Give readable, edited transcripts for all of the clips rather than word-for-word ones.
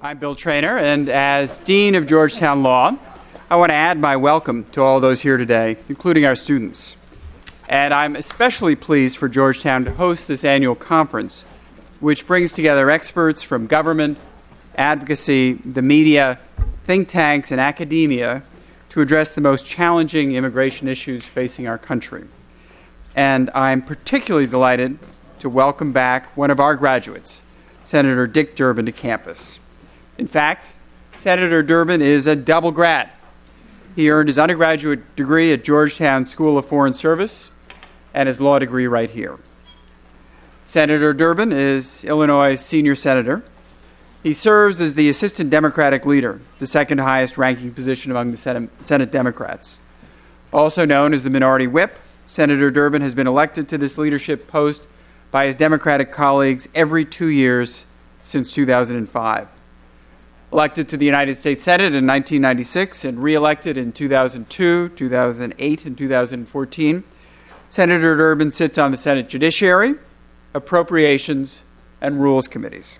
I'm Bill Traynor, and as Dean of Georgetown Law, I want to add my welcome to all those here today, including our students. And I'm especially pleased for Georgetown to host this annual conference, which brings together experts from government, advocacy, the media, think tanks, and academia to address the most challenging immigration issues facing our country. And I'm particularly delighted to welcome back one of our graduates, Senator Dick Durbin, to campus. In fact, Senator Durbin is a double grad. He earned his undergraduate degree at Georgetown School of Foreign Service and his law degree right here. Senator Durbin is Illinois' senior senator. He serves as the Assistant Democratic Leader, the second highest ranking position among the Senate Democrats. Also known as the Minority Whip, Senator Durbin has been elected to this leadership post by his Democratic colleagues every 2 years since 2005. Elected to the United States Senate in 1996 and re-elected in 2002, 2008, and 2014, Senator Durbin sits on the Senate Judiciary, Appropriations, and Rules Committees.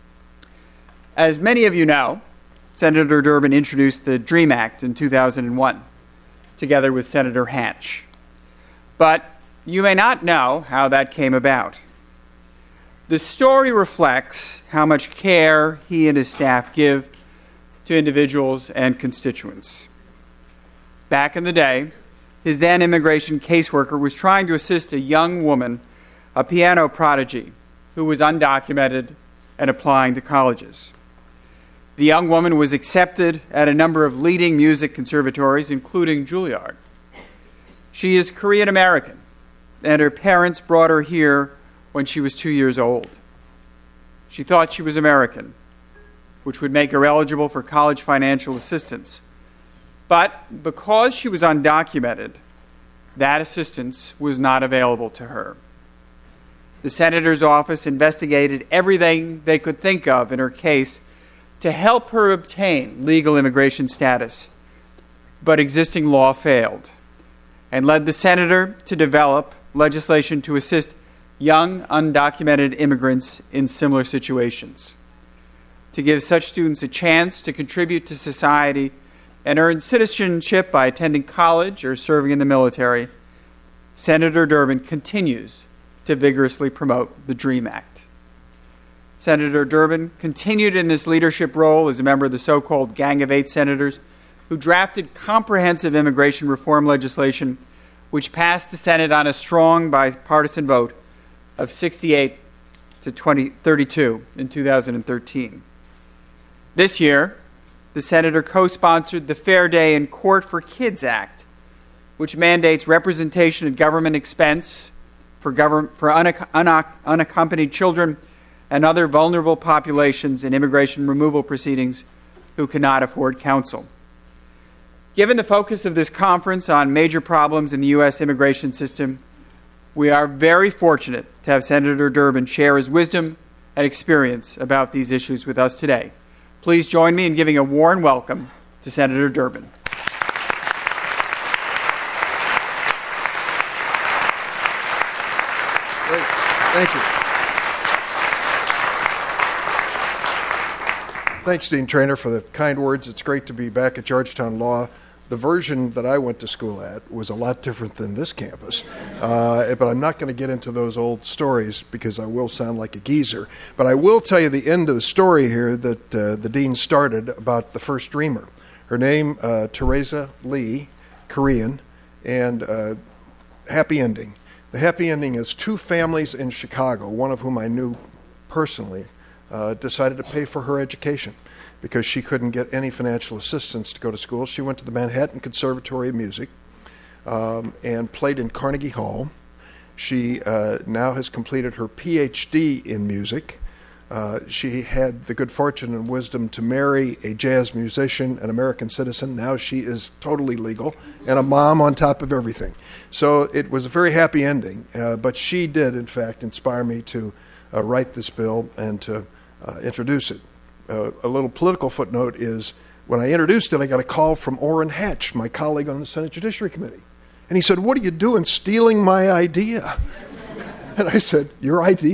As many of you know, Senator Durbin introduced the DREAM Act in 2001, together with Senator Hatch. But you may not know how that came about. The story reflects how much care he and his staff give to individuals and constituents. Back in the day, his then immigration caseworker was trying to assist a young woman, a piano prodigy, who was undocumented and applying to colleges. The young woman was accepted at a number of leading music conservatories, including Juilliard. She is Korean American, and her parents brought her here when she was 2 years old. She thought she was American, which would make her eligible for college financial assistance. But because she was undocumented, that assistance was not available to her. The senator's office investigated everything they could think of in her case to help her obtain legal immigration status, but existing law failed, and led the senator to develop legislation to assist young undocumented immigrants in similar situations, to give such students a chance to contribute to society and earn citizenship by attending college or serving in the military. Senator Durbin continues to vigorously promote the DREAM Act. Senator Durbin continued in this leadership role as a member of the so-called Gang of Eight senators who drafted comprehensive immigration reform legislation which passed the Senate on a strong bipartisan vote of 68 to 32 in 2013. This year, the senator co-sponsored the Fair Day in Court for Kids Act, which mandates representation at government expense for unaccompanied children and other vulnerable populations in immigration removal proceedings who cannot afford counsel. Given the focus of this conference on major problems in the U.S. immigration system, we are very fortunate to have Senator Durbin share his wisdom and experience about these issues with us today. Please join me in giving a warm welcome to Senator Durbin. Great. Thank you. Thanks, Dean Traynor, for the kind words. It's great to be back at Georgetown Law. The version that I went to school at was a lot different than this campus. But I'm not going to get into those old stories because I will sound like a geezer. But I will tell you the end of the story here that the dean started about the first dreamer. Her name, Teresa Lee, Korean, and happy ending. The happy ending is two families in Chicago, one of whom I knew personally, decided to pay for her education. Because she couldn't get any financial assistance to go to school. She went to the Manhattan Conservatory of Music and played in Carnegie Hall. She now has completed her PhD in music. She had the good fortune and wisdom to marry a jazz musician, an American citizen. Now she is totally legal and a mom on top of everything. So it was a very happy ending. But she did, in fact, inspire me to write this bill and to introduce it. A little political footnote is when I introduced it, I got a call from Orrin Hatch, my colleague on the Senate Judiciary Committee. And he said, "What are you doing stealing my idea?" And I said, "Your idea?"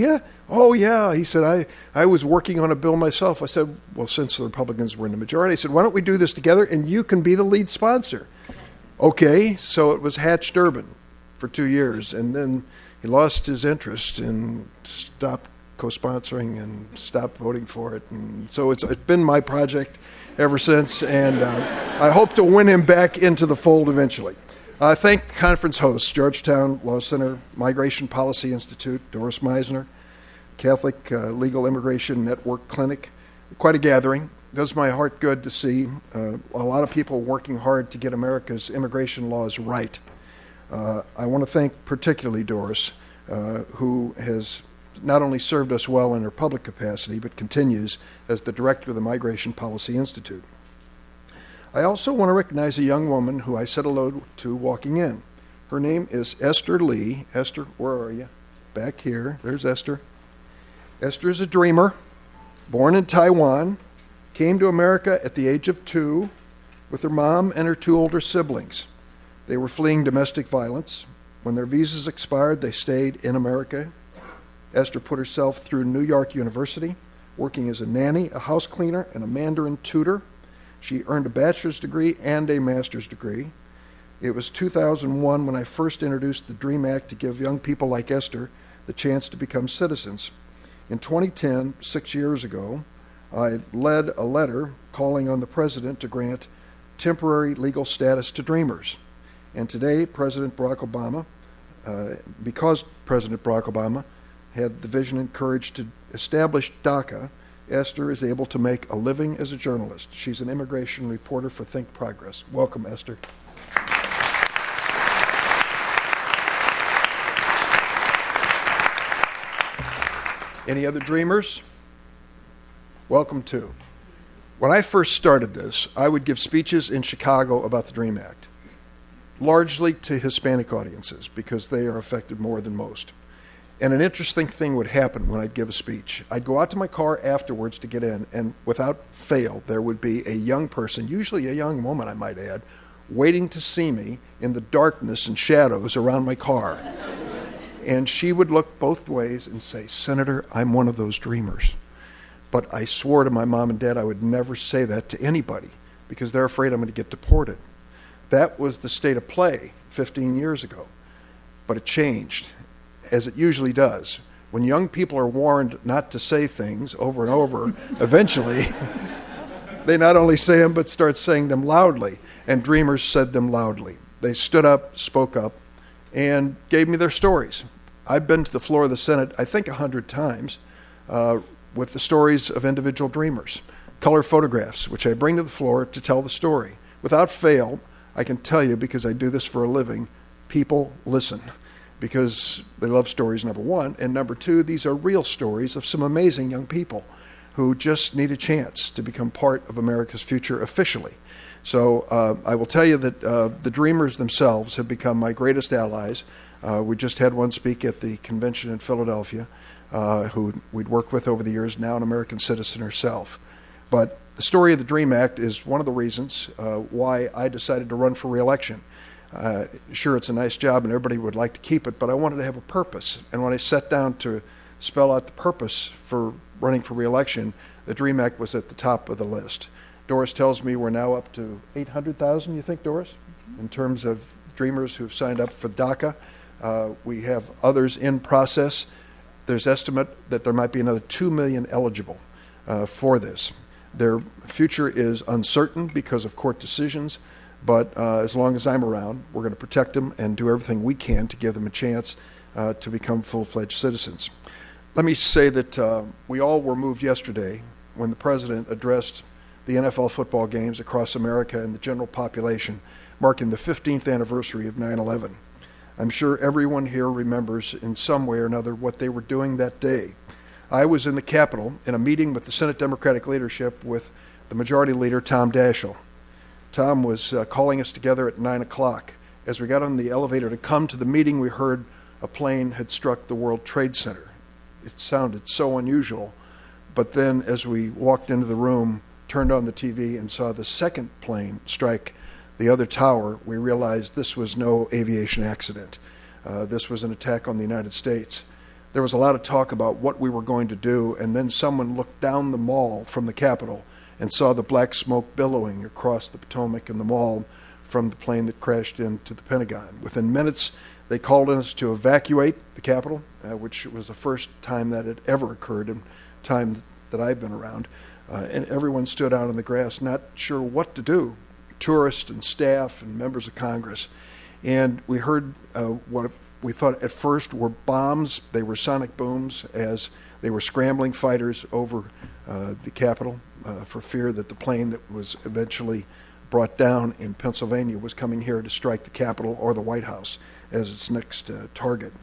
Oh, yeah. He said, I was working on a bill myself. I said, well, since the Republicans were in the majority, I said, why don't we do this together and you can be the lead sponsor? Okay, so it was Hatch-Durbin for 2 years, and then he lost his interest and stopped co-sponsoring and stopped voting for it. And so it's been my project ever since, and I hope to win him back into the fold eventually. I thank conference hosts, Georgetown Law Center, Migration Policy Institute, Doris Meisner, Catholic Legal Immigration Network Clinic. Quite a gathering. It does my heart good to see a lot of people working hard to get America's immigration laws right. I want to thank particularly Doris, who has not only served us well in her public capacity, but continues as the director of the Migration Policy Institute. I also want to recognize a young woman who I said hello to walking in. Her name is Esther Lee. Esther, where are you? Back here. There's Esther. Esther is a dreamer, born in Taiwan, came to America at the age of 2 with her mom and her 2 older siblings. They were fleeing domestic violence. When their visas expired, they stayed in America. Esther put herself through New York University, working as a nanny, a house cleaner, and a Mandarin tutor. She earned a bachelor's degree and a master's degree. It was 2001 when I first introduced the DREAM Act to give young people like Esther the chance to become citizens. In 2010, 6 years ago, I led a letter calling on the president to grant temporary legal status to dreamers. And today, President Barack Obama, because President Barack Obama had the vision and courage to establish DACA, Esther is able to make a living as a journalist. She's an immigration reporter for Think Progress. Welcome, Esther. Any other dreamers? Welcome too. When I first started this, I would give speeches in Chicago about the DREAM Act, largely to Hispanic audiences because they are affected more than most. And an interesting thing would happen when I'd give a speech. I'd go out to my car afterwards to get in, and without fail, there would be a young person, usually a young woman, I might add, waiting to see me in the darkness and shadows around my car. And she would look both ways and say, Senator, I'm one of those dreamers. But I swore to my mom and dad I would never say that to anybody because they're afraid I'm going to get deported. That was the state of play 15 years ago. But it changed, as it usually does. When young people are warned not to say things over and over, eventually they not only say them but start saying them loudly. And dreamers said them loudly. They stood up, spoke up, and gave me their stories. I've been to the floor of the Senate, I think 100 times, with the stories of individual dreamers. Color photographs, which I bring to the floor to tell the story. Without fail, I can tell you, because I do this for a living, people listen. Because they love stories, number one. And number two, these are real stories of some amazing young people who just need a chance to become part of America's future officially. So I will tell you that the dreamers themselves have become my greatest allies. We just had one speak at the convention in Philadelphia, who we'd worked with over the years, now an American citizen herself. But the story of the DREAM Act is one of the reasons why I decided to run for re-election. Sure, it's a nice job and everybody would like to keep it, but I wanted to have a purpose. And when I sat down to spell out the purpose for running for re-election, the DREAM Act was at the top of the list. Doris tells me we're now up to 800,000, you think, Doris, in terms of dreamers who've signed up for DACA. We have others in process. There's estimate that there might be another 2 million eligible for this. Their future is uncertain because of court decisions, but as long as I'm around, we're going to protect them and do everything we can to give them a chance to become full-fledged citizens. Let me say that we all were moved yesterday when the president addressed the NFL football games across America and the general population, marking the 15th anniversary of 9/11. I'm sure everyone here remembers in some way or another what they were doing that day. I was in the Capitol in a meeting with the Senate Democratic leadership with the Majority Leader, Tom Daschle. Tom was calling us together at 9 o'clock. As we got on the elevator to come to the meeting, we heard a plane had struck the World Trade Center. It sounded so unusual. But then as we walked into the room, turned on the TV and saw the second plane strike the other tower, we realized this was no aviation accident. This was an attack on the United States. There was a lot of talk about what we were going to do, and then someone looked down the mall from the Capitol and saw the black smoke billowing across the Potomac and the mall from the plane that crashed into the Pentagon. Within minutes, they called on us to evacuate the Capitol, which was the first time that had ever occurred in time that I've been around. And everyone stood out on the grass, not sure what to do, tourists and staff and members of Congress. And we heard what we thought at first were bombs. They were sonic booms as they were scrambling fighters over the Capitol for fear that the plane that was eventually brought down in Pennsylvania was coming here to strike the Capitol or the White House as its next target.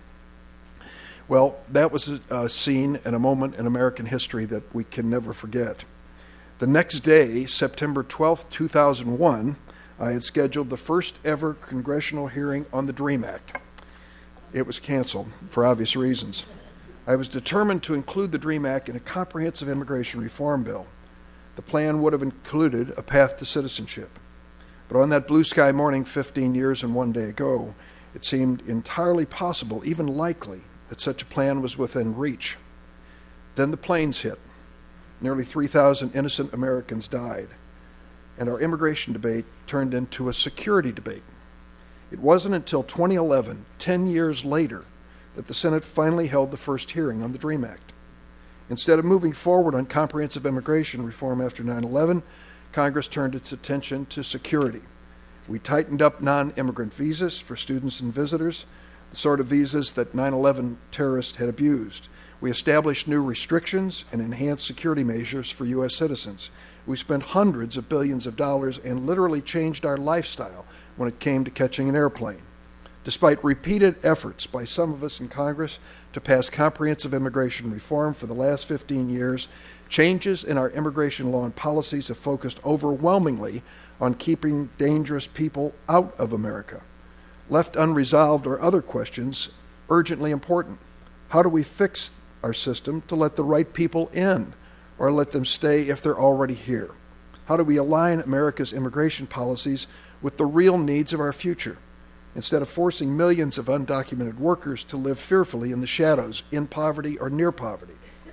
Well, that was a scene and a moment in American history that we can never forget. The next day, September 12th, 2001, I had scheduled the first ever congressional hearing on the DREAM Act. It was canceled for obvious reasons. I was determined to include the DREAM Act in a comprehensive immigration reform bill. The plan would have included a path to citizenship. But on that blue sky morning 15 years and one day ago, it seemed entirely possible, even likely, that such a plan was within reach. Then the planes hit. Nearly 3,000 innocent Americans died, and our immigration debate turned into a security debate. It wasn't until 2011, 10 years later, that the Senate finally held the first hearing on the DREAM Act. Instead of moving forward on comprehensive immigration reform after 9/11, Congress turned its attention to security. We tightened up non-immigrant visas for students and visitors, the sort of visas that 9/11 terrorists had abused. We established new restrictions and enhanced security measures for U.S. citizens. We spent hundreds of billions of dollars and literally changed our lifestyle when it came to catching an airplane. Despite repeated efforts by some of us in Congress to pass comprehensive immigration reform for the last 15 years, changes in our immigration law and policies have focused overwhelmingly on keeping dangerous people out of America. Left unresolved are other questions urgently important. How do we fix our system to let the right people in, or let them stay if they're already here? How do we align America's immigration policies with the real needs of our future, instead of forcing millions of undocumented workers to live fearfully in the shadows, in poverty or near poverty?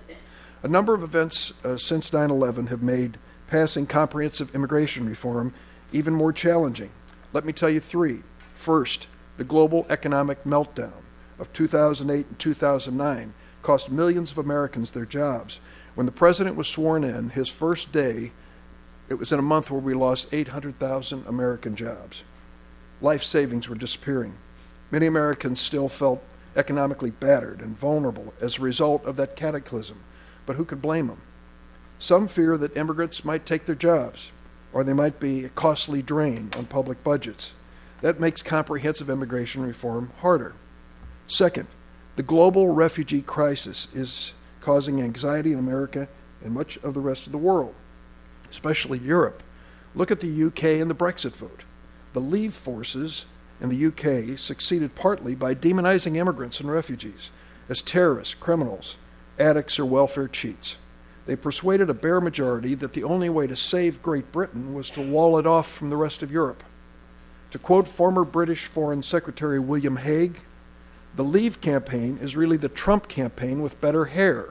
A number of events since 9/11 have made passing comprehensive immigration reform even more challenging. Let me tell you three. First, the global economic meltdown of 2008 and 2009 cost millions of Americans their jobs. When the president was sworn in, his first day, it was in a month where we lost 800,000 American jobs. Life savings were disappearing. Many Americans still felt economically battered and vulnerable as a result of that cataclysm, but who could blame them? Some fear that immigrants might take their jobs, or they might be a costly drain on public budgets. That makes comprehensive immigration reform harder. Second, the global refugee crisis is causing anxiety in America and much of the rest of the world, especially Europe. Look at the UK and the Brexit vote. The Leave forces in the UK succeeded partly by demonizing immigrants and refugees as terrorists, criminals, addicts, or welfare cheats. They persuaded a bare majority that the only way to save Great Britain was to wall it off from the rest of Europe. To quote former British Foreign Secretary William Hague, the Leave campaign is really the Trump campaign with better hair.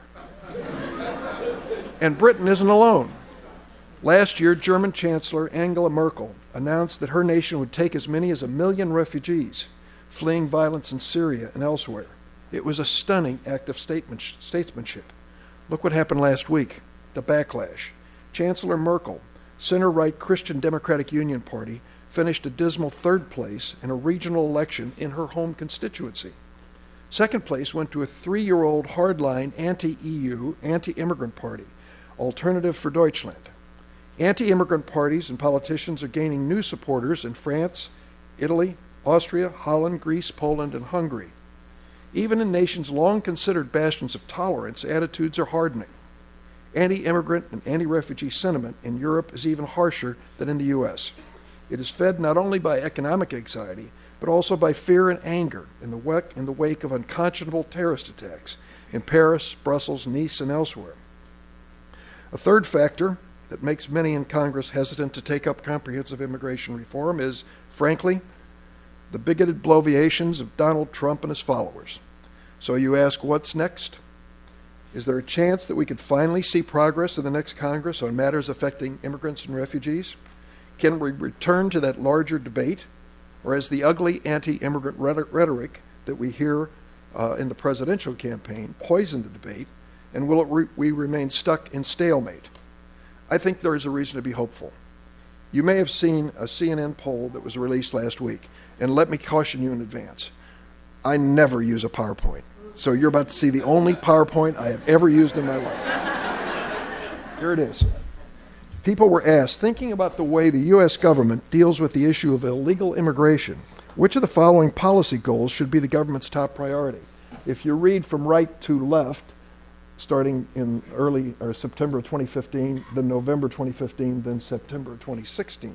And Britain isn't alone. Last year, German Chancellor Angela Merkel announced that her nation would take as many as 1 million refugees fleeing violence in Syria and elsewhere. It was a stunning act of statesmanship. Look what happened last week, the backlash. Chancellor Merkel, center-right Christian Democratic Union Party, finished a dismal third place in a regional election in her home constituency. Second place went to a 3-year-old hardline anti-EU, anti-immigrant party, Alternative for Deutschland. Anti-immigrant parties and politicians are gaining new supporters in France, Italy, Austria, Holland, Greece, Poland, and Hungary. Even in nations long considered bastions of tolerance, attitudes are hardening. Anti-immigrant and anti-refugee sentiment in Europe is even harsher than in the U.S. It is fed not only by economic anxiety, but also by fear and anger in the wake of unconscionable terrorist attacks in Paris, Brussels, Nice, and elsewhere. A third factor that makes many in Congress hesitant to take up comprehensive immigration reform is, frankly, the bigoted bloviations of Donald Trump and his followers. So you ask, what's next? Is there a chance that we could finally see progress in the next Congress on matters affecting immigrants and refugees? Can we return to that larger debate? Or has the ugly anti-immigrant rhetoric that we hear in the presidential campaign poison the debate, and will we remain stuck in stalemate? I think there is a reason to be hopeful. You may have seen a CNN poll that was released last week, and let me caution you in advance. I never use a PowerPoint, so you're about to see the only PowerPoint I have ever used in my life. Here it is. People were asked, thinking about the way the U.S. government deals with the issue of illegal immigration, which of the following policy goals should be the government's top priority? If you read from right to left, starting in September of 2015, then November 2015, then September of 2016,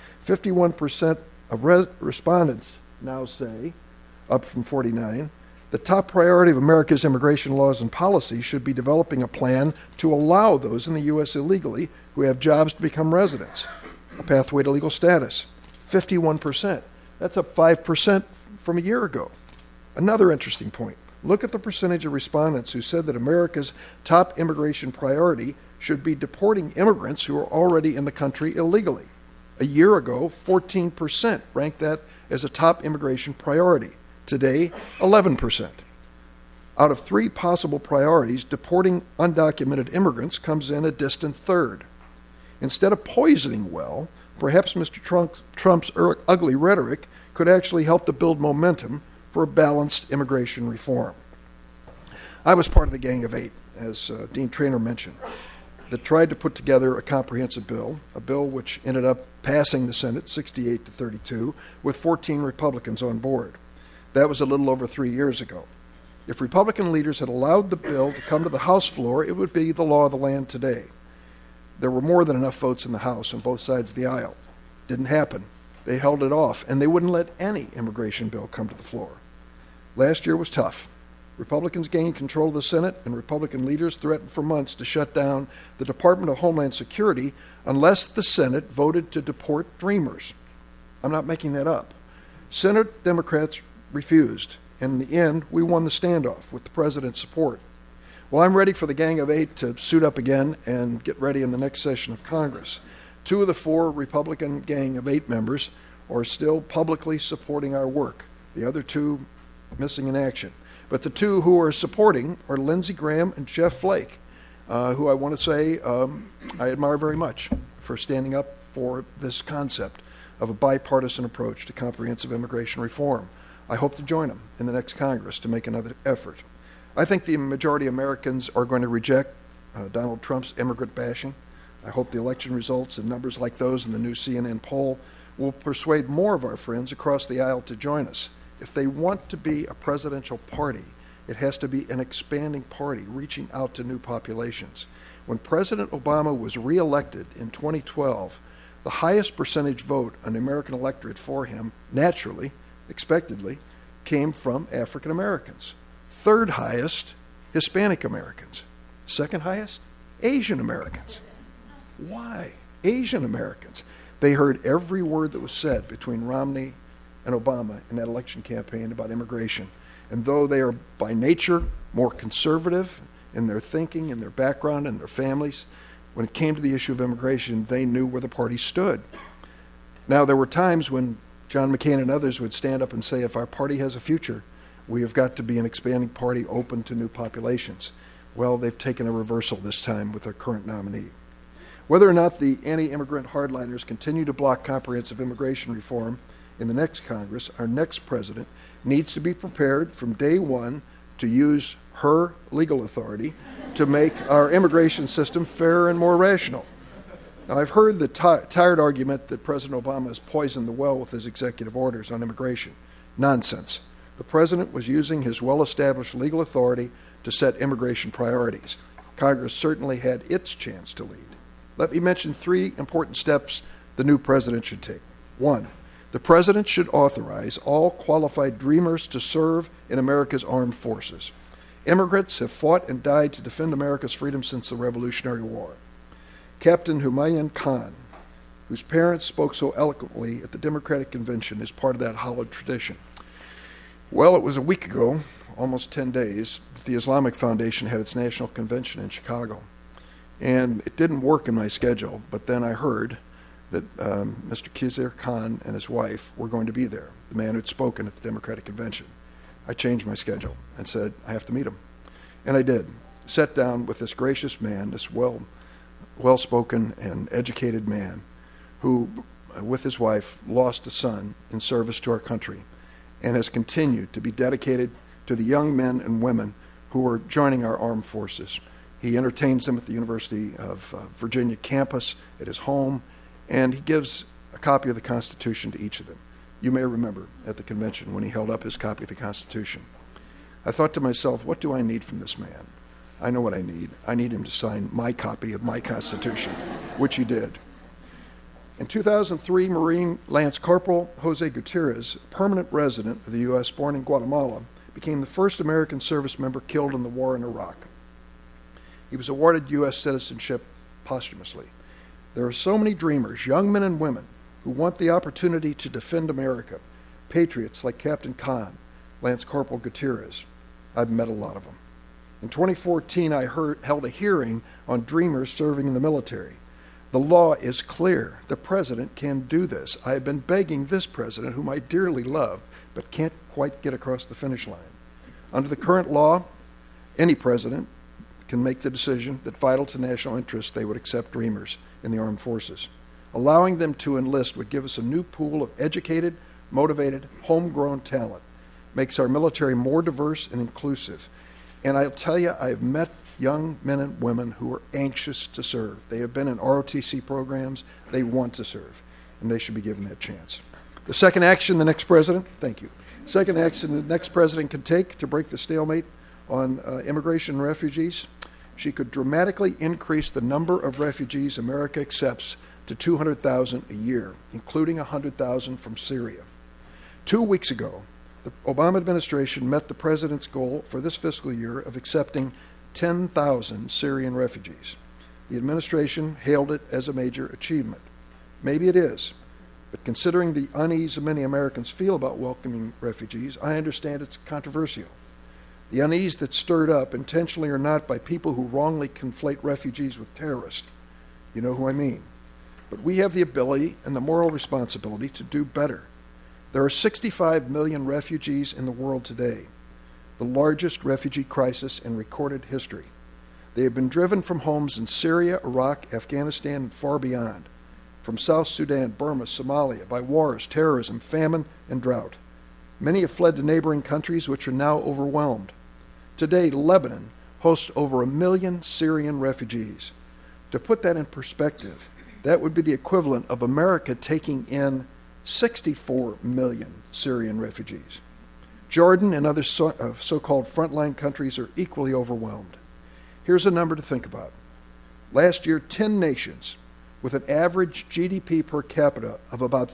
51% of respondents now say, up from 49, the top priority of America's immigration laws and policies should be developing a plan to allow those in the U.S. illegally who have jobs to become residents, a pathway to legal status. 51%. That's up 5% from a year ago. Another interesting point. Look at the percentage of respondents who said that America's top immigration priority should be deporting immigrants who are already in the country illegally. A year ago, 14% ranked that as a top immigration priority. Today, 11%. Out of 3 possible priorities, deporting undocumented immigrants comes in a distant third. Instead of poisoning well, perhaps Mr. Trump's ugly rhetoric could actually help to build momentum for a balanced immigration reform. I was part of the Gang of Eight, as Dean Traynor mentioned, that tried to put together a comprehensive bill, a bill which ended up passing the Senate 68 to 32, with 14 Republicans on board. That was a little over 3 years ago. If Republican leaders had allowed the bill to come to the House floor, it would be the law of the land today. There were more than enough votes in the House on both sides of the aisle. Didn't happen. They held it off, and they wouldn't let any immigration bill come to the floor. Last year was tough. Republicans gained control of the Senate, and Republican leaders threatened for months to shut down the Department of Homeland Security unless the Senate voted to deport dreamers. I'm not making that up. Senate Democrats refused, and in the end, we won the standoff with the president's support. Well, I'm ready for the Gang of Eight to suit up again and get ready in the next session of Congress. 2 of the 4 Republican Gang of Eight members are still publicly supporting our work. The other 2 missing in action. But the 2 who are supporting are Lindsey Graham and Jeff Flake, who I want to say I admire very much for standing up for this concept of a bipartisan approach to comprehensive immigration reform. I hope to join them in the next Congress to make another effort. I think the majority of Americans are going to reject Donald Trump's immigrant bashing. I hope the election results and numbers like those in the new CNN poll will persuade more of our friends across the aisle to join us. If they want to be a presidential party, it has to be an expanding party, reaching out to new populations. When President Obama was reelected in 2012, the highest percentage vote on the American electorate for him, naturally, expectedly, came from African Americans. Third highest, Hispanic Americans. Second highest, Asian Americans. Why? Asian Americans. They heard every word that was said between Romney and Obama in that election campaign about immigration. And though they are by nature more conservative in their thinking, in their background, and their families, when it came to the issue of immigration, they knew where the party stood. Now, there were times when John McCain and others would stand up and say, if our party has a future, we have got to be an expanding party open to new populations. Well, they've taken a reversal this time with their current nominee. Whether or not the anti-immigrant hardliners continue to block comprehensive immigration reform in the next Congress, our next president needs to be prepared from day one to use her legal authority to make our immigration system fairer and more rational. Now, I've heard the tired argument that President Obama has poisoned the well with his executive orders on immigration. Nonsense. The president was using his well-established legal authority to set immigration priorities. Congress certainly had its chance to lead. Let me mention 3 important steps the new president should take. 1, the president should authorize all qualified dreamers to serve in America's armed forces. Immigrants have fought and died to defend America's freedom since the Revolutionary War. Captain Humayun Khan, whose parents spoke so eloquently at the Democratic Convention, is part of that hallowed tradition. Well, it was a week ago almost 10 days, the Islamic Foundation had its national convention in Chicago. And it didn't work in my schedule, but then I heard that Mr. Khizr Khan and his wife were going to be there, the man who'd spoken at the Democratic Convention. I changed my schedule and said, I have to meet him. And I did. Sat down with this gracious man, this well-spoken and educated man who, with his wife, lost a son in service to our country and has continued to be dedicated to the young men and women who are joining our armed forces. He entertains them at the University of Virginia campus, at his home, and he gives a copy of the Constitution to each of them. You may remember at the convention when he held up his copy of the Constitution. I thought to myself, what do I need from this man? I know what I need. I need him to sign my copy of my Constitution, which he did. In 2003, Marine Lance Corporal Jose Gutierrez, permanent resident of the U.S. born in Guatemala, became the first American service member killed in the war in Iraq. He was awarded U.S. citizenship posthumously. There are so many dreamers, young men and women, who want the opportunity to defend America, patriots like Captain Khan, Lance Corporal Gutierrez. I've met a lot of them. In 2014, I held a hearing on dreamers serving in the military. The law is clear. The president can do this. I have been begging this president, whom I dearly love, but can't quite get across the finish line. Under the current law, any president can make the decision that vital to national interests they would accept dreamers in the armed forces. Allowing them to enlist would give us a new pool of educated, motivated, homegrown talent, makes our military more diverse and inclusive. And I'll tell you, I've met young men and women who are anxious to serve. They have been in ROTC programs. They want to serve, and they should be given that chance. The second action the next president, thank you. Second action the next president can take to break the stalemate on immigration and refugees, she could dramatically increase the number of refugees America accepts to 200,000 a year, including 100,000 from Syria. 2 weeks ago, the Obama administration met the president's goal for this fiscal year of accepting 10,000 Syrian refugees. The administration hailed it as a major achievement. Maybe it is, but considering the unease many Americans feel about welcoming refugees, I understand it's controversial. The unease that's stirred up, intentionally or not, by people who wrongly conflate refugees with terrorists. You know who I mean. But we have the ability and the moral responsibility to do better. There are 65 million refugees in the world today, the largest refugee crisis in recorded history. They have been driven from homes in Syria, Iraq, Afghanistan, and far beyond, from South Sudan, Burma, Somalia, by wars, terrorism, famine, and drought. Many have fled to neighboring countries which are now overwhelmed. Today, Lebanon hosts over 1 million Syrian refugees. To put that in perspective, that would be the equivalent of America taking in 64 million Syrian refugees. Jordan and other so-called frontline countries are equally overwhelmed. Here's a number to think about. Last year, 10 nations with an average GDP per capita of about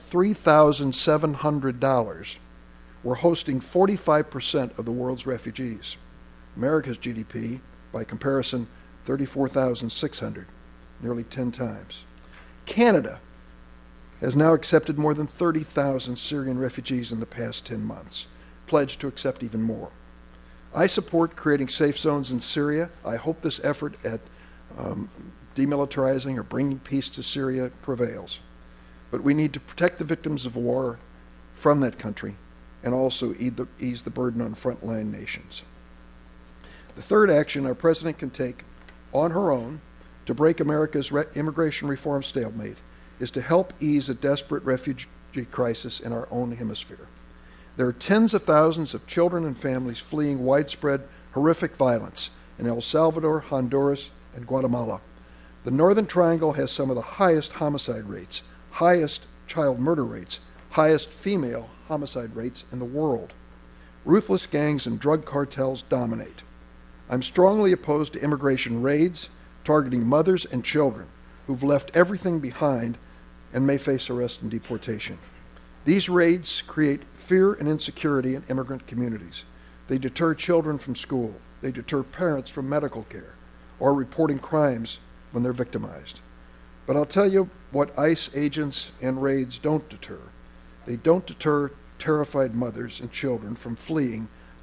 $3,700 were hosting 45% of the world's refugees. America's GDP, by comparison, $34,600, nearly 10 times. Canada has now accepted more than 30,000 Syrian refugees in the past 10 months, pledged to accept even more. I support creating safe zones in Syria. I hope this effort at demilitarizing or bringing peace to Syria prevails. But we need to protect the victims of war from that country and also ease the burden on frontline nations. The third action our president can take on her own to break America's immigration reform stalemate is to help ease a desperate refugee crisis in our own hemisphere. There are tens of thousands of children and families fleeing widespread, horrific violence in El Salvador, Honduras, and Guatemala. The Northern Triangle has some of the highest homicide rates, highest child murder rates, highest female homicide rates in the world. Ruthless gangs and drug cartels dominate. I'm strongly opposed to immigration raids targeting mothers and children who've left everything behind and may face arrest and deportation. These raids create fear and insecurity in immigrant communities. They deter children from school. They deter parents from medical care or reporting crimes when they're victimized. But I'll tell you what ICE agents and raids don't deter. They don't deter terrified mothers and children from fleeing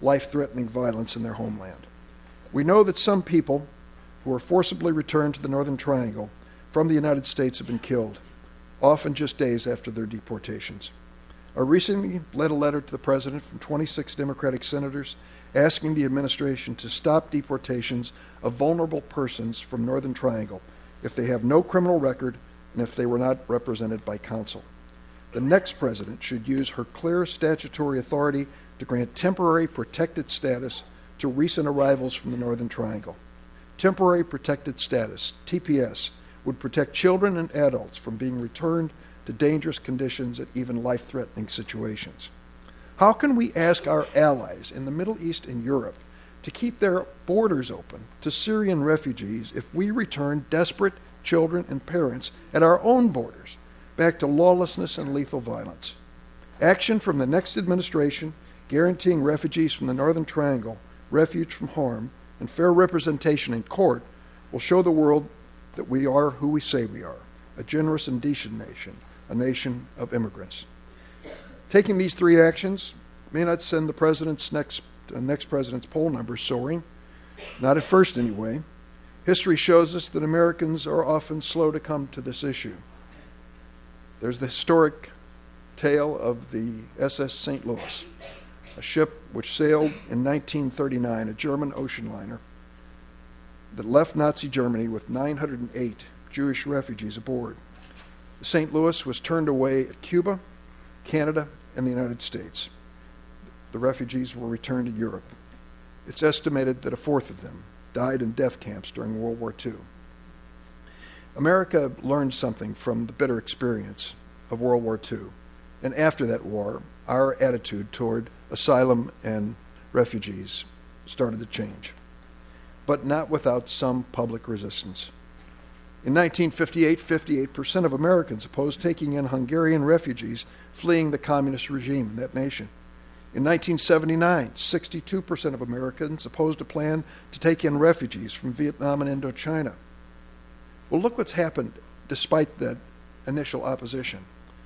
life-threatening violence in their homeland. We know that some people who were forcibly returned to the Northern Triangle from the United States have been killed, often just days after their deportations. I recently led a letter to the President from 26 Democratic senators asking the administration to stop deportations of vulnerable persons from Northern Triangle if they have no criminal record and if they were not represented by counsel. The next president should use her clear statutory authority to grant temporary protected status to recent arrivals from the Northern Triangle. Temporary protected status, TPS, would protect children and adults from being returned to dangerous conditions and even life-threatening situations. How can we ask our allies in the Middle East and Europe to keep their borders open to Syrian refugees if we return desperate children and parents at our own borders back to lawlessness and lethal violence? Action from the next administration guaranteeing refugees from the Northern Triangle refuge from harm and fair representation in court will show the world that we are who we say we are, a generous and decent nation, a nation of immigrants. Taking these three actions may not send the next president's poll numbers soaring, not at first anyway. History shows us that Americans are often slow to come to this issue. There's the historic tale of the SS St. Louis, a ship which sailed in 1939, a German ocean liner that left Nazi Germany with 908 Jewish refugees aboard. The St. Louis was turned away at Cuba, Canada, and the United States. The refugees were returned to Europe. It's estimated that a fourth of them died in death camps during World War II. America learned something from the bitter experience of World War II, and after that war, our attitude toward asylum and refugees started to change, but not without some public resistance. In 1958, 58% of Americans opposed taking in Hungarian refugees fleeing the communist regime in that nation. In 1979, 62% of Americans opposed a plan to take in refugees from Vietnam and Indochina. Well, look what's happened despite that initial opposition.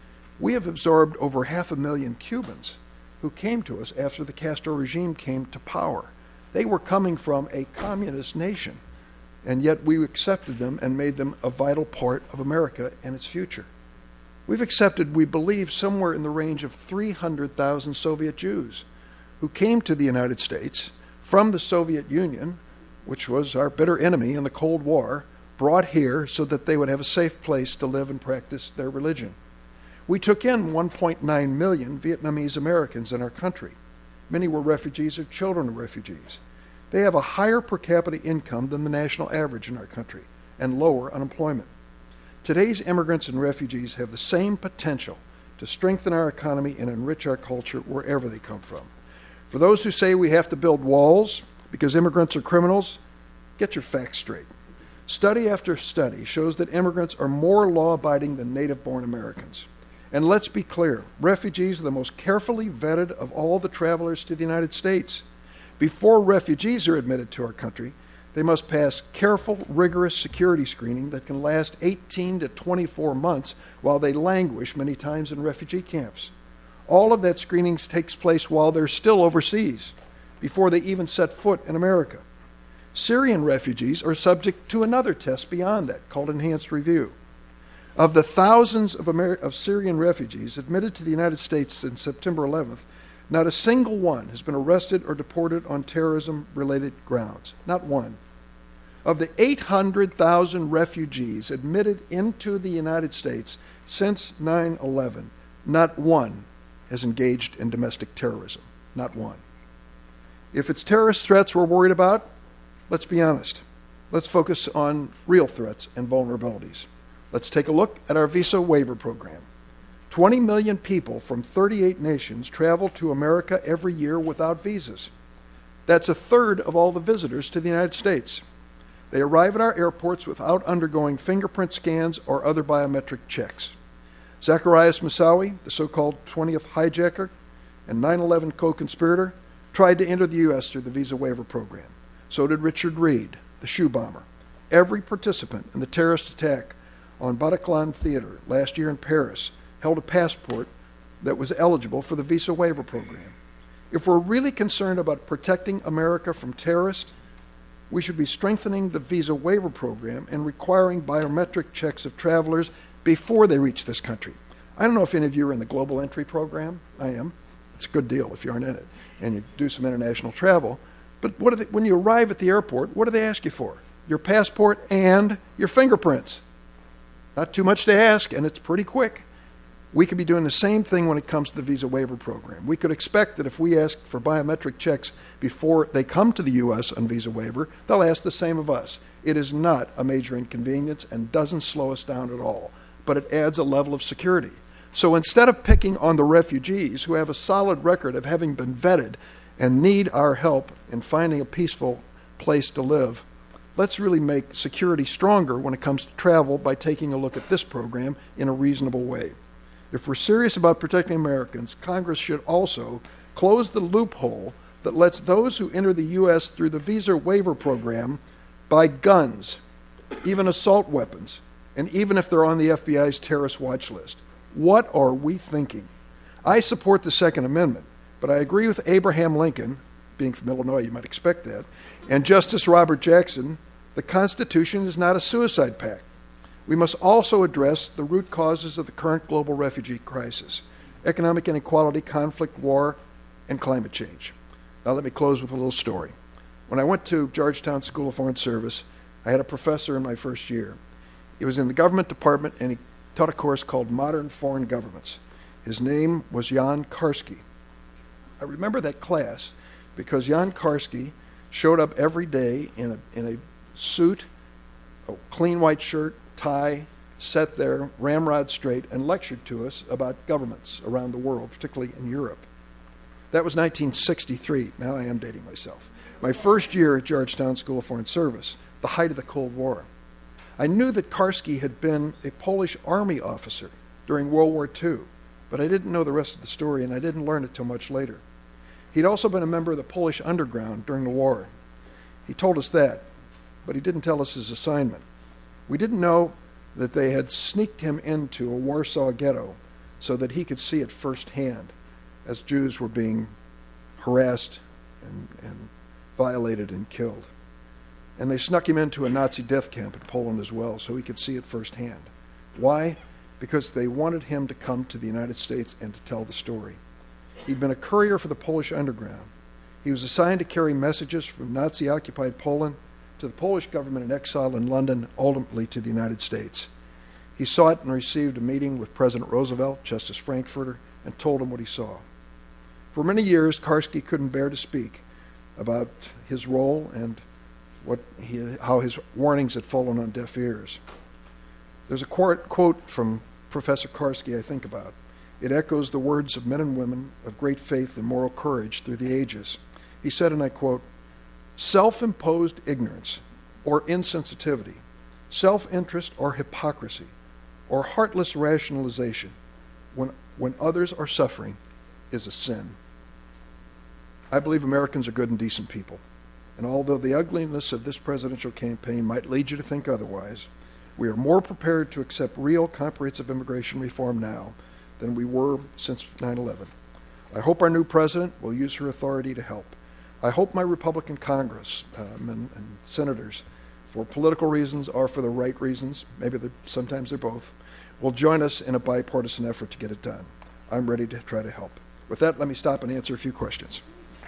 We have absorbed over 500,000 Cubans who came to us after the Castro regime came to power. They were coming from a communist nation, and yet we accepted them and made them a vital part of America and its future. We've accepted, we believe, somewhere in the range of 300,000 Soviet Jews who came to the United States from the Soviet Union, which was our bitter enemy in the Cold War, brought here so that they would have a safe place to live and practice their religion. We took in 1.9 million Vietnamese Americans in our country. Many were refugees or children of refugees. They have a higher per capita income than the national average in our country and lower unemployment. Today's immigrants and refugees have the same potential to strengthen our economy and enrich our culture wherever they come from. For those who say we have to build walls because immigrants are criminals, get your facts straight. Study after study shows that immigrants are more law-abiding than native-born Americans. And let's be clear, refugees are the most carefully vetted of all the travelers to the United States. Before refugees are admitted to our country, they must pass careful, rigorous security screening that can last 18 to 24 months while they languish many times in refugee camps. All of that screening takes place while they're still overseas, before they even set foot in America. Syrian refugees are subject to another test beyond that, called enhanced review. Of the thousands of Syrian refugees admitted to the United States since September 11th, not a single one has been arrested or deported on terrorism-related grounds. Not one. Of the 800,000 refugees admitted into the United States since 9/11, not one has engaged in domestic terrorism. Not one. If it's terrorist threats we're worried about, let's be honest. Let's focus on real threats and vulnerabilities. Let's take a look at our visa waiver program. 20 million people from 38 nations travel to America every year without visas. That's a third of all the visitors to the United States. They arrive at our airports without undergoing fingerprint scans or other biometric checks. Zacarias Moussaoui, the so-called 20th hijacker and 9/11 co-conspirator, tried to enter the U.S. through the visa waiver program. So did Richard Reed, the shoe bomber. Every participant in the terrorist attack on Bataclan Theater last year in Paris held a passport that was eligible for the visa waiver program. If we're really concerned about protecting America from terrorists, we should be strengthening the visa waiver program and requiring biometric checks of travelers before they reach this country. I don't know if any of you are in the Global Entry program. I am. It's a good deal if you aren't in it, and you do some international travel. But when you arrive at the airport, what do they ask you for? Your passport and your fingerprints. Not too much to ask, and it's pretty quick. We could be doing the same thing when it comes to the visa waiver program. We could expect that if we ask for biometric checks before they come to the U.S. on visa waiver, they'll ask the same of us. It is not a major inconvenience and doesn't slow us down at all, but it adds a level of security. So instead of picking on the refugees who have a solid record of having been vetted and need our help in finding a peaceful place to live, let's really make security stronger when it comes to travel by taking a look at this program in a reasonable way. If we're serious about protecting Americans, Congress should also close the loophole that lets those who enter the U.S. through the visa waiver program buy guns, even assault weapons, and even if they're on the FBI's terrorist watch list. What are we thinking? I support the Second Amendment, but I agree with Abraham Lincoln, being from Illinois, you might expect that, and Justice Robert Jackson, the Constitution is not a suicide pact. We must also address the root causes of the current global refugee crisis: economic inequality, conflict, war, and climate change. Now let me close with a little story. When I went to Georgetown School of Foreign Service, I had a professor in my first year. He was in the government department, and he taught a course called Modern Foreign Governments. His name was Jan Karski. I remember that class because Jan Karski showed up every day in a suit, a clean white shirt, tie, sat there, ramrod straight, and lectured to us about governments around the world, particularly in Europe. That was 1963. Now I am dating myself. My first year at Georgetown School of Foreign Service, the height of the Cold War. I knew that Karski had been a Polish army officer during World War II, but I didn't know the rest of the story, and I didn't learn it till much later. He'd also been a member of the Polish underground during the war. He told us that, but he didn't tell us his assignment. We didn't know that they had sneaked him into a Warsaw ghetto so that he could see it firsthand as Jews were being harassed and violated and killed. And they snuck him into a Nazi death camp in Poland as well so he could see it firsthand. Why? Because they wanted him to come to the United States and to tell the story. He'd been a courier for the Polish underground. He was assigned to carry messages from Nazi-occupied Poland to the Polish government in exile in London, ultimately to the United States. He sought and received a meeting with President Roosevelt, Justice Frankfurter, and told him what he saw. For many years, Karski couldn't bear to speak about his role and how his warnings had fallen on deaf ears. There's a quote from Professor Karski I think about. It echoes the words of men and women of great faith and moral courage through the ages. He said, and I quote, "Self-imposed ignorance or insensitivity, self-interest or hypocrisy, or heartless rationalization when others are suffering is a sin." I believe Americans are good and decent people. And although the ugliness of this presidential campaign might lead you to think otherwise, we are more prepared to accept real comprehensive immigration reform now than we were since 9/11. I hope our new president will use her authority to help. I hope my Republican congressmen and senators, for political reasons or for the right reasons, maybe sometimes they're both, will join us in a bipartisan effort to get it done. I'm ready to try to help. With that, let me stop and answer a few questions.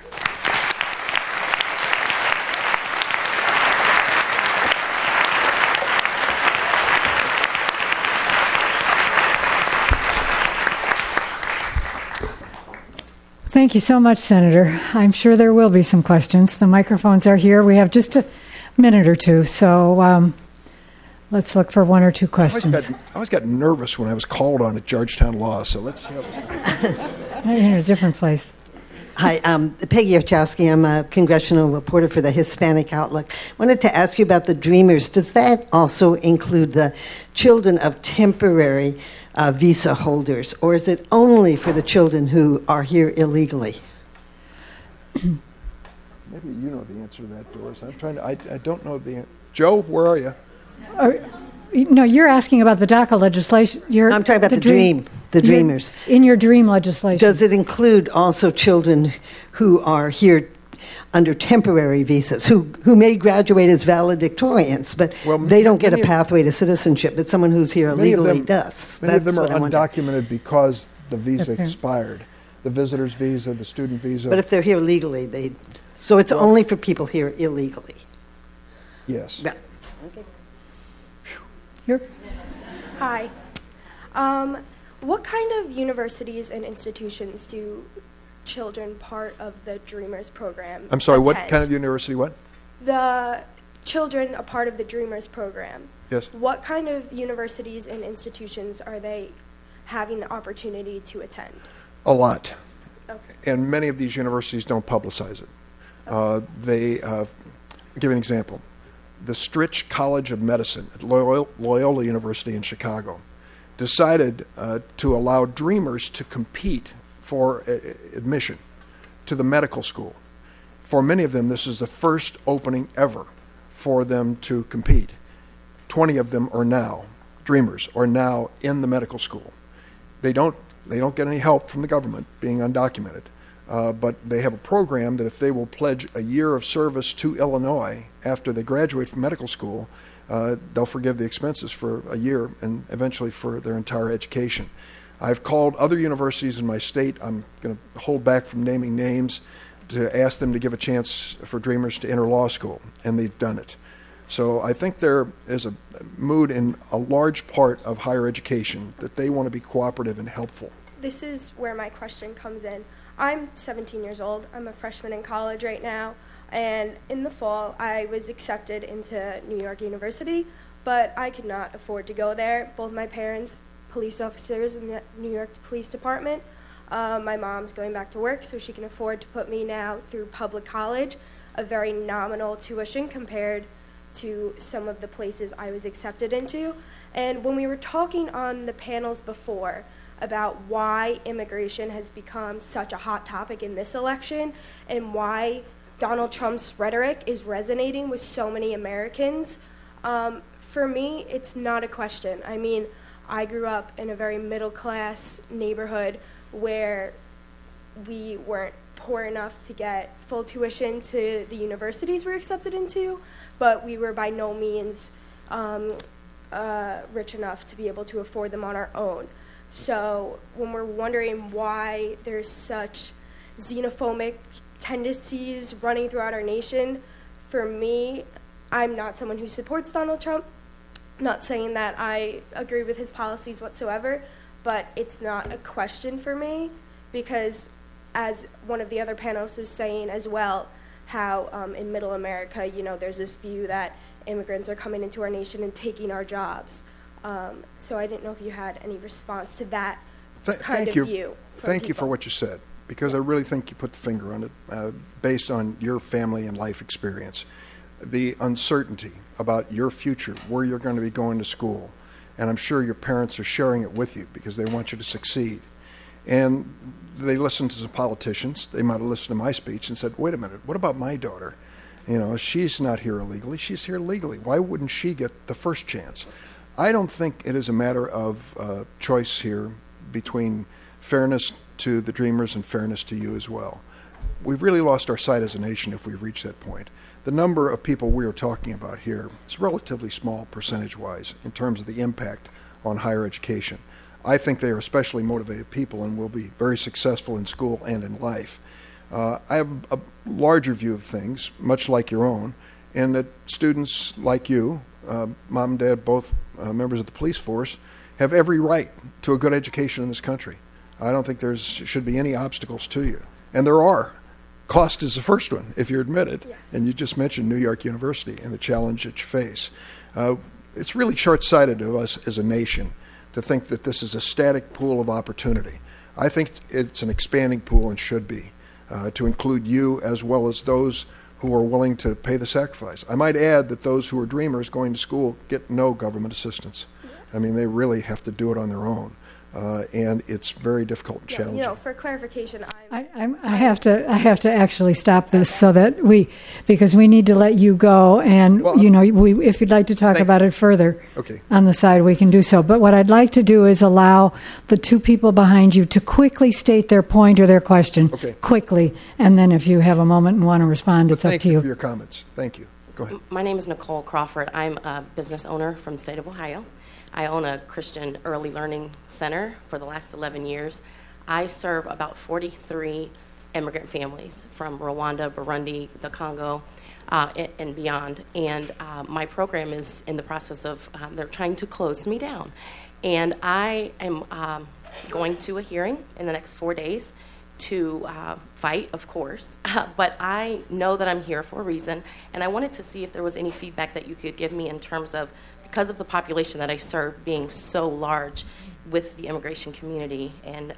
Thank you so much, Senator. I'm sure there will be some questions. The microphones are here. We have just a minute or two, so let's look for one or two questions. I always got nervous when I was called on at Georgetown Law, so let's see how this goes. You're in a different place. Hi, Peggy Ochowski. I'm a congressional reporter for the Hispanic Outlook. I wanted to ask you about the Dreamers. Does that also include the children of temporary visa holders, or is it only for the children who are here illegally? Maybe you know the answer to that, Doris. I don't know the answer. Joe, where are you? No, you're asking about the DACA legislation. I'm talking about the DREAM. the Dreamers. In your dream legislation. Does it include also children who are here under temporary visas, who may graduate as valedictorians, but they don't get a pathway to citizenship, but someone who's here illegally does? Many of them are undocumented because the visa expired. The visitor's visa, the student visa. But if they're here legally, so it's only for people here illegally? Yes. Yeah. Okay. Here. Hi. What kind of universities and institutions do children part of the Dreamers program I'm sorry, what attend? kind of university, what? The children a part of the Dreamers program. Yes. What kind of universities and institutions are they having the opportunity to attend? A lot. Okay. And many of these universities don't publicize it. I'll give you an example. The Stritch College of Medicine at Loyola University in Chicago decided to allow Dreamers to compete for admission to the medical school. For many of them, this is the first opening ever for them to compete. 20 of them are now, Dreamers, are now in the medical school. They don't get any help from the government, being undocumented, but they have a program that if they will pledge a year of service to Illinois after they graduate from medical school, they'll forgive the expenses for a year and eventually for their entire education. I've called other universities in my state. I'm going to hold back from naming names to ask them to give a chance for Dreamers to enter law school, and they've done it. So I think there is a mood in a large part of higher education that they want to be cooperative and helpful. This is where my question comes in. I'm 17 years old. I'm a freshman in college right now. And in the fall, I was accepted into New York University, but I could not afford to go there. Both my parents, police officers in the New York Police Department. My mom's going back to work, so she can afford to put me now through public college, a very nominal tuition compared to some of the places I was accepted into. And when we were talking on the panels before about why immigration has become such a hot topic in this election and why Donald Trump's rhetoric is resonating with so many Americans, for me, it's not a question. I mean, I grew up in a very middle-class neighborhood where we weren't poor enough to get full tuition to the universities we're accepted into, but we were by no means rich enough to be able to afford them on our own. So when we're wondering why there's such xenophobic tendencies running throughout our nation, for me, I'm not someone who supports Donald Trump. Not saying that I agree with his policies whatsoever, but it's not a question for me because, as one of the other panelists was saying as well, how in middle America, you know, there's this view that immigrants are coming into our nation and taking our jobs. So I didn't know if you had any response to that kind of view. Thank you for what you said, because I really think you put the finger on it based on your family and life experience. The uncertainty about your future, where you're going to be going to school, and I'm sure your parents are sharing it with you because they want you to succeed. And they listen to some politicians. They might have listened to my speech and said, wait a minute, what about my daughter? You know, she's not here illegally, she's here legally. Why wouldn't she get the first chance? I don't think it is a matter of choice here between fairness to the Dreamers and fairness to you as well. We've really lost our sight as a nation if we've reached that point. The number of people we are talking about here is relatively small percentage-wise in terms of the impact on higher education. I think they are especially motivated people and will be very successful in school and in life. I have a larger view of things, much like your own, in that students like you, mom and dad, both members of the police force, have every right to a good education in this country. I don't think there should be any obstacles to you. And there are. Cost is the first one, if you're admitted. Yes. And you just mentioned New York University and the challenge that you face. It's really short-sighted of us as a nation to think that this is a static pool of opportunity. I think it's an expanding pool and should be, to include you as well as those who are willing to pay the sacrifice. I might add that those who are Dreamers going to school get no government assistance. Yes. I mean, they really have to do it on their own. and it's very difficult and challenging. For clarification, I have to actually stop this so that because we need to let you go, and if you'd like to talk about it further on the side, we can do so. But what I'd like to do is allow the two people behind you to quickly state their point or their question quickly, and then if you have a moment and want to respond, it's up to you. Thank you for your comments. Thank you. Go ahead. My name is Nicole Crawford. I'm a business owner from the state of Ohio. I own a Christian early learning center for the last 11 years. I serve about 43 immigrant families from Rwanda, Burundi, the Congo, and beyond. And my program is in the process of, they're trying to close me down. And I am going to a hearing in the next 4 days to fight, of course, but I know that I'm here for a reason, and I wanted to see if there was any feedback that you could give me in terms of, because of the population that I serve being so large with the immigration community, and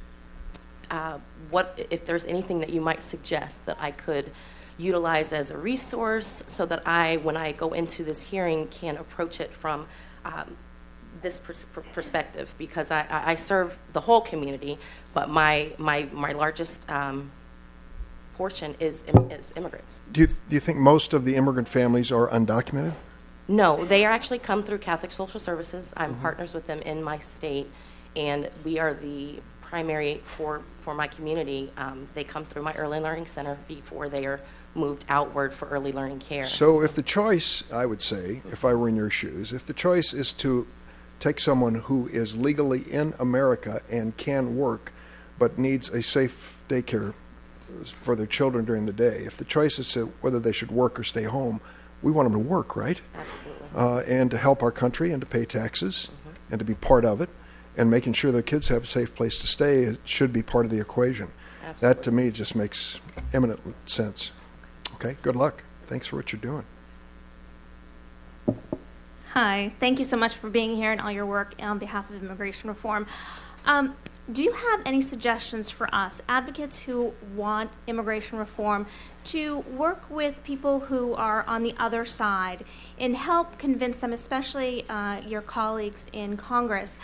what if there's anything that you might suggest that I could utilize as a resource so that I, when I go into this hearing, can approach it from this perspective, because I serve the whole community, but my largest portion is immigrants. Do you think most of the immigrant families are undocumented? No, they are actually come through Catholic Social Services. I'm partners with them in my state, and we are the primary for my community. They come through my early learning center before they are moved outward for early learning care. So if the choice, I would say, if I were in your shoes, if the choice is to take someone who is legally in America and can work but needs a safe daycare for their children during the day, if the choice is to whether they should work or stay home, we want them to work, right? Absolutely. And to help our country and to pay taxes and to be part of it, and making sure their kids have a safe place to stay should be part of the equation. Absolutely. That to me just makes eminent sense. Okay, good luck. Thanks for what you're doing. Hi, thank you so much for being here and all your work on behalf of immigration reform. Do you have any suggestions for us, advocates who want immigration reform, to work with people who are on the other side and help convince them, especially your colleagues in Congress,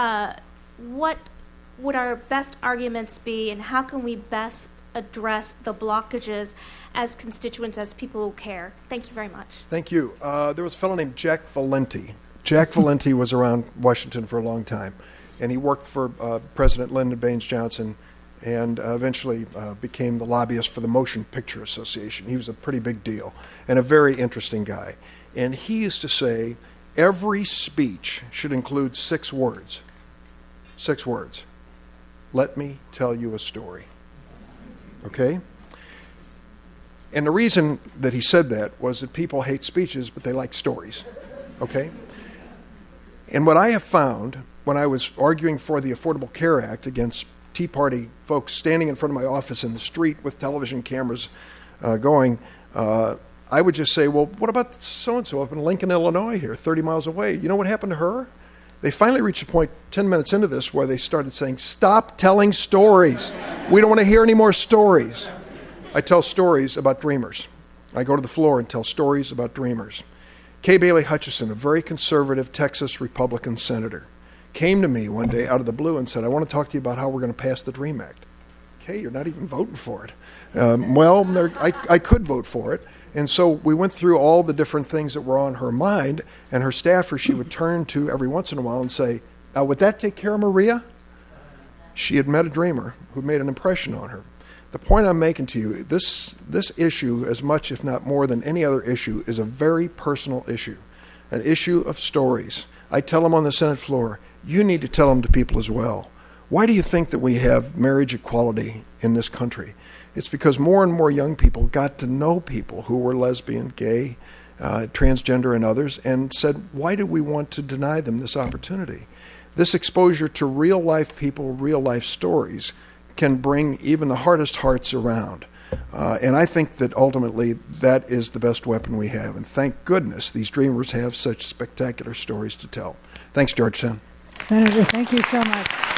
what would our best arguments be, and how can we best address the blockages as constituents, as people who care? Thank you very much. Thank you. There was a fellow named Jack Valenti. Jack Valenti was around Washington for a long time, and he worked for President Lyndon Baines Johnson, and eventually became the lobbyist for the Motion Picture Association. He was a pretty big deal and a very interesting guy. And he used to say every speech should include 6 words. 6 words. Let me tell you a story. Okay? And the reason that he said that was that people hate speeches, but they like stories. Okay? And what I have found when I was arguing for the Affordable Care Act against Tea Party folks standing in front of my office in the street with television cameras going, I would just say, well, what about so-and-so up in Lincoln, Illinois here, 30 miles away? You know what happened to her? They finally reached a point 10 minutes into this where they started saying, stop telling stories. We don't want to hear any more stories. I tell stories about dreamers. I go to the floor and tell stories about dreamers. Kay Bailey Hutchison, a very conservative Texas Republican senator, came to me one day out of the blue and said, I want to talk to you about how we're going to pass the DREAM Act. Okay, you're not even voting for it. I could vote for it. And so we went through all the different things that were on her mind, and her staffer she would turn to every once in a while and say, now would that take care of Maria? She had met a dreamer who made an impression on her. The point I'm making to you, this issue, as much if not more than any other issue, is a very personal issue, an issue of stories. I tell them on the Senate floor, you need to tell them to people as well. Why do you think that we have marriage equality in this country? It's because more and more young people got to know people who were lesbian, gay, transgender, and others, and said, why do we want to deny them this opportunity? This exposure to real-life people, real-life stories, can bring even the hardest hearts around. And I think that ultimately that is the best weapon we have. And thank goodness these dreamers have such spectacular stories to tell. Thanks, Georgetown. Senator, thank you so much.